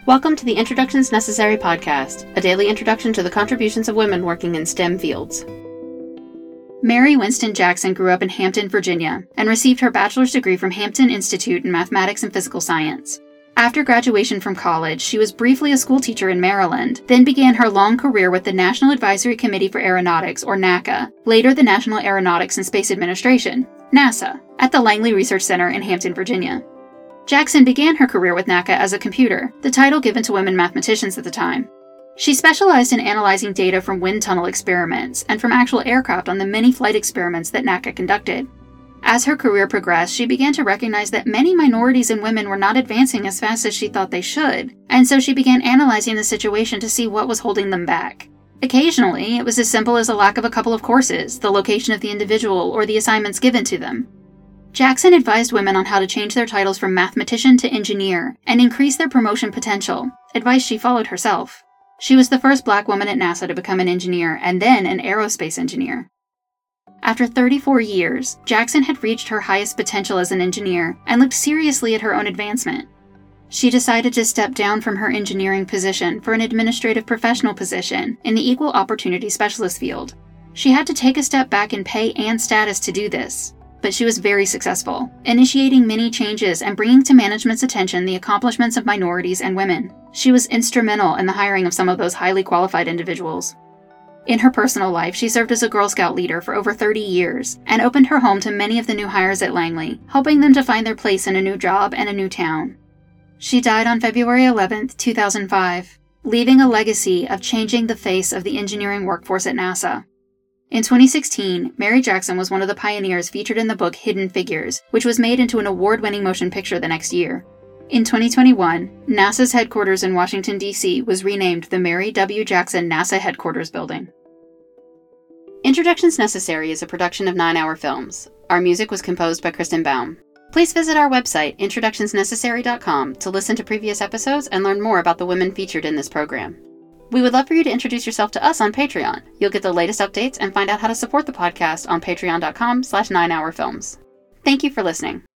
Welcome to the Introductions Necessary podcast, a daily introduction to the contributions of women working in STEM fields. Mary Winston Jackson grew up in Hampton, Virginia, and received her bachelor's degree from Hampton Institute in Mathematics and Physical Science. After graduation from college, she was briefly a schoolteacher in Maryland, then began her long career with the National Advisory Committee for Aeronautics, or NACA, later the National Aeronautics and Space Administration, NASA, at the Langley Research Center in Hampton, Virginia. Jackson began her career with NACA as a computer, the title given to women mathematicians at the time. She specialized in analyzing data from wind tunnel experiments and from actual aircraft on the many flight experiments that NACA conducted. As her career progressed, she began to recognize that many minorities and women were not advancing as fast as she thought they should, and so she began analyzing the situation to see what was holding them back. Occasionally, it was as simple as a lack of a couple of courses, the location of the individual, or the assignments given to them. Jackson advised women on how to change their titles from mathematician to engineer and increase their promotion potential, advice she followed herself. She was the first Black woman at NASA to become an engineer and then an aerospace engineer. After 34 years, Jackson had reached her highest potential as an engineer and looked seriously at her own advancement. She decided to step down from her engineering position for an administrative professional position in the Equal Opportunity Specialist field. She had to take a step back in pay and status to do this. But she was very successful, initiating many changes and bringing to management's attention the accomplishments of minorities and women. She was instrumental in the hiring of some of those highly qualified individuals. In her personal life, she served as a Girl Scout leader for over 30 years and opened her home to many of the new hires at Langley, helping them to find their place in a new job and a new town. She died on February 11, 2005, leaving a legacy of changing the face of the engineering workforce at NASA. In 2016, Mary Jackson was one of the pioneers featured in the book Hidden Figures, which was made into an award-winning motion picture the next year. In 2021, NASA's headquarters in Washington, D.C. was renamed the Mary W. Jackson NASA Headquarters Building. Introductions Necessary is a production of 9 Hour Films. Our music was composed by Kristen Baum. Please visit our website, introductionsnecessary.com, to listen to previous episodes and learn more about the women featured in this program. We would love for you to introduce yourself to us on Patreon. You'll get the latest updates and find out how to support the podcast on patreon.com/9hourfilms. Thank you for listening.